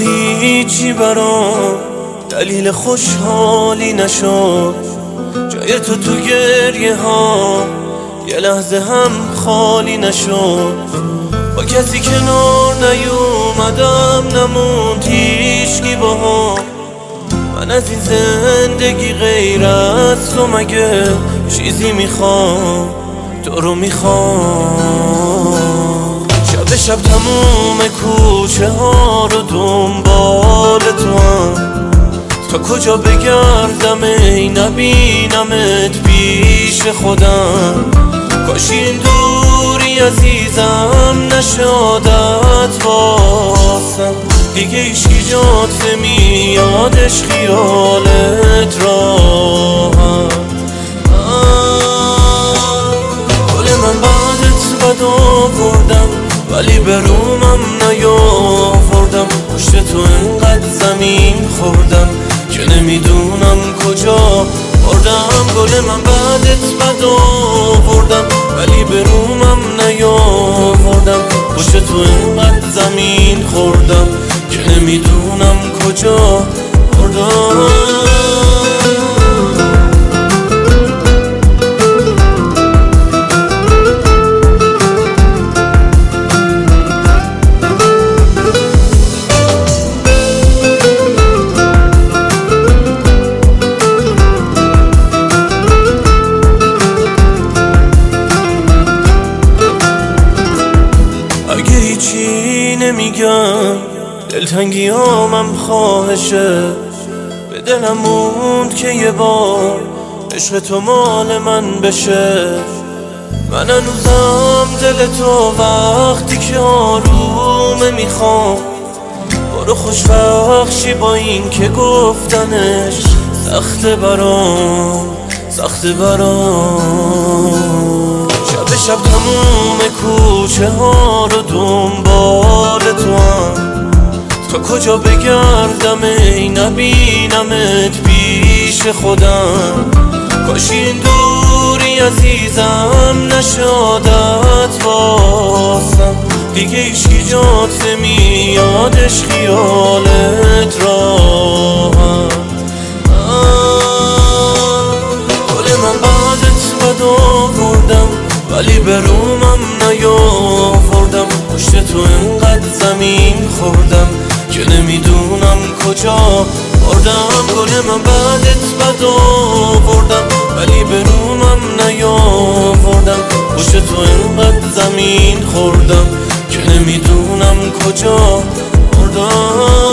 هیچی برام دلیل خوشحالی نشد، جای تو گریه ها یه لحظه هم خالی نشد. با کسی کنار نیومدم نموند هیچکی باهام. من از این زندگی غیر از تو مگه چیزی میخوام؟ تو رو میخوام. شب شب تموم کوچه ها رو دنبال تو هم، تا کجا بگردم ای نبینمت پیش خودم. کاش این دوری عزیزم نشادت واسم، دیگه ایشکی جات نمیادش خیالت راحت. گل من بعدت بد آوردم ولی به رومم نیاوردم. پشت تو انقدر زمین خوردم که نمیدونم کجا بردم. گل من بعدت بد آوردم ولی به رومم نیاوردم. پشت تو انقدر زمین خوردم که نمیدونم کجا بردم. اگه هیچی نمیگم دلتنگی هامم خواهشه، به دلم موند که یه بار عشق تو مال من بشه. من هنوزم دل تو وقتی که آرومه میخوام. برو خوشبخشی با این که گفتنش سخته برام، سخته برام. شب شب تموم کوچه ها رو دنبال تو هم، تا کجا بگردم ای نبینمت پیش خودم. کاش این دوری عزیزم نشادت واسم، دیگه ایشکی جات نمیادش خیالت راحت. گل من بعدت بد آوردم ولی به رومم نیاوردم. پشت تو انقدر زمین خوردم که نمیدونم کجا بردم. گل من بعدت بد آوردم ولی به رومم نیاوردم. پشت تو انقدر زمین خوردم که نمیدونم کجا بردم.